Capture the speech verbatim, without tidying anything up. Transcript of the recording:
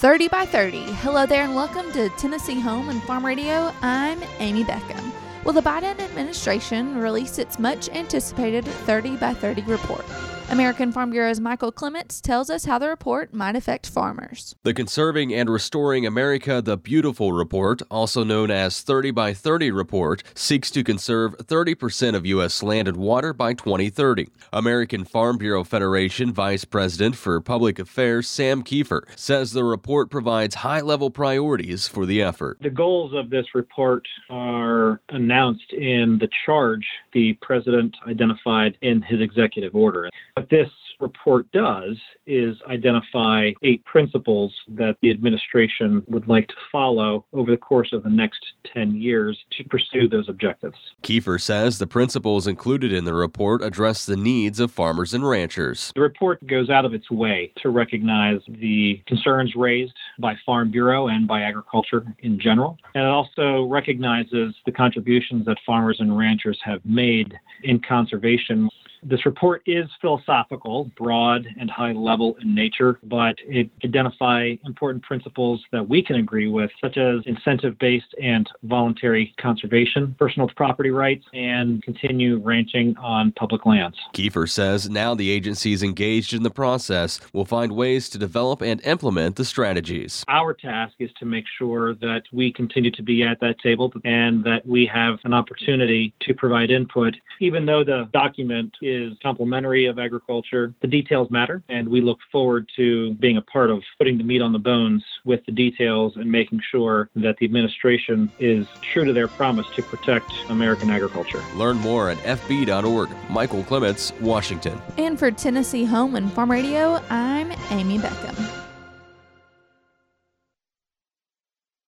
thirty by thirty. Hello there and welcome to Tennessee Home and Farm Radio. I'm Amy Beckham. Well, the Biden administration released its much anticipated thirty by thirty report. American Farm Bureau's Michael Clements tells us how the report might affect farmers. The Conserving and Restoring America the Beautiful report, also known as thirty by thirty report, seeks to conserve thirty percent of U S land and water by twenty thirty. American Farm Bureau Federation Vice President for Public Affairs Sam Kiefer says the report provides high-level priorities for the effort. The goals of this report are announced in the charge the president identified in his executive order. What this report does is identify eight principles that the administration would like to follow over the course of the next ten years to pursue those objectives. Kiefer says the principles included in the report address the needs of farmers and ranchers. The report goes out of its way to recognize the concerns raised by Farm Bureau and by agriculture in general, and it also recognizes the contributions that farmers and ranchers have made in conservation. This report is philosophical, broad, and high level in nature, but it identifies important principles that we can agree with, such as incentive-based and voluntary conservation, personal property rights, and continue ranching on public lands. Kiefer says now the agencies engaged in the process will find ways to develop and implement the strategies. Our task is to make sure that we continue to be at that table and that we have an opportunity to provide input. Even though the document is is complementary of agriculture, the details matter, and we look forward to being a part of putting the meat on the bones with the details and making sure that the administration is true to their promise to protect American agriculture. Learn more at f b dot org. Michael Clements, Washington. And for Tennessee Home and Farm Radio, I'm Amy Beckham.